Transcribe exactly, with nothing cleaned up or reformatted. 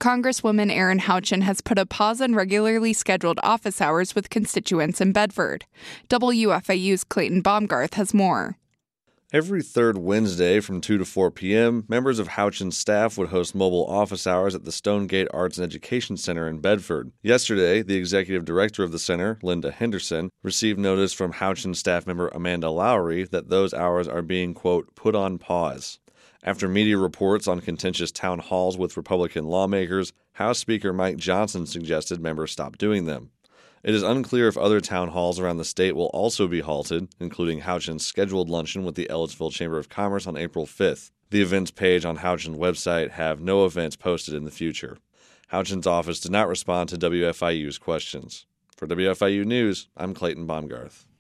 Congresswoman Erin Houchin has put a pause on regularly scheduled office hours with constituents in Bedford. W F A U's Clayton Baumgarth has more. Every third Wednesday from two to four p.m., members of Houchin's staff would host mobile office hours at the Stonegate Arts and Education Center in Bedford. Yesterday, the executive director of the center, Linda Henderson, received notice from Houchin staff member Amanda Lowry that those hours are being, quote, put on pause. After media reports on contentious town halls with Republican lawmakers, House Speaker Mike Johnson suggested members stop doing them. It is unclear if other town halls around the state will also be halted, including Houchin's scheduled luncheon with the Ellettsville Chamber of Commerce on April fifth. The events page on Houchin's website have no events posted in the future. Houchin's office did not respond to W F I U's questions. For W F I U News, I'm Clayton Baumgarth.